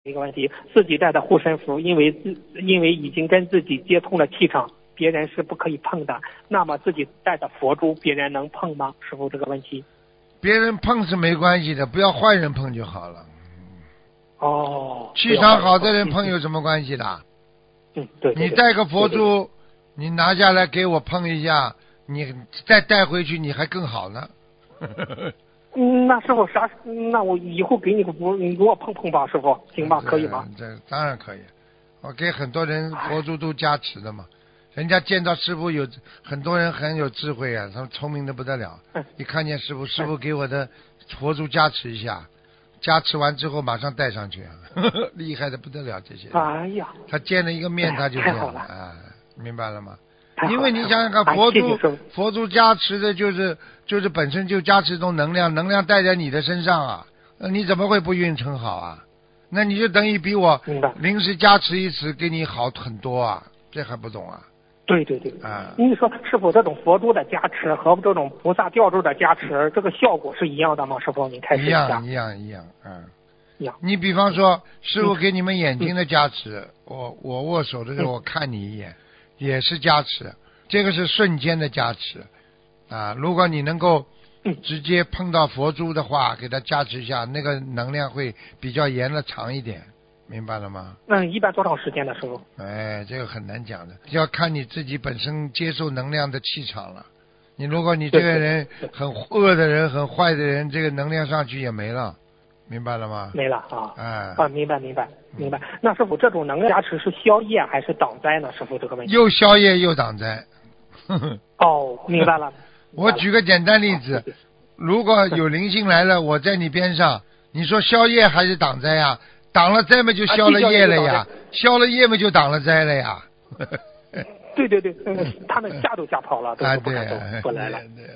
一个问题，自己带的护身符，因为已经跟自己接通了气场，别人是不可以碰的。那么自己带的佛珠，别人能碰吗？师傅，这个问题。 别人碰是没关系的，不要坏人碰就好了。 哦。 气场好的人碰有什么关系的？ 对。 你带个佛珠，你拿下来给我碰一下，你再带回去，你还更好呢。 那师傅那我以后给你个佛，你给我碰碰吧，师傅，行吧？可以吗？ 这当然可以，我给很多人佛珠都加持的嘛。人家见到师傅很多人很有智慧啊，他们聪明的不得了。一看见师傅给我的佛珠加持一下，加持完之后马上带上去，厉害的不得了这些。 哎呀， 他见了一个面他就这样了啊，明白了吗？因为你想想看，佛珠加持的就是本身就加持一种能量带在你的身上啊，你怎么会不运程好啊？那你就等于比我临时加持一次给你好很多啊，这还不懂啊？ 对啊！你说师傅，这种佛珠的加持和这种菩萨吊坠的加持，这个效果是一样的吗？师傅，您开始一下。 一样，你比方说，师傅给你们眼睛的加持，我握手的时候我看你一眼，也是加持，这个是瞬间的加持啊！如果你能够直接碰到佛珠的话，给它加持一下，那个能量会比较延的长一点。明白了吗？ 一般多长时间的时候？ 这个很难讲的，要看你自己本身接受能量的气场了。如果你这个人很恶的人、很坏的人，这个能量上去也没了，明白了吗？ 没了啊！明白。那师傅，这种能量加持是消业还是挡灾呢？师傅，这个问题。 又消业又挡灾。 明白了。 我举个简单例子，如果有灵性来了，我在你边上，你说消业还是挡灾啊？挡了灾嘛就消了业了呀，消了业嘛就挡了灾了呀。 对，他们吓都吓跑了，都不敢走，不来了。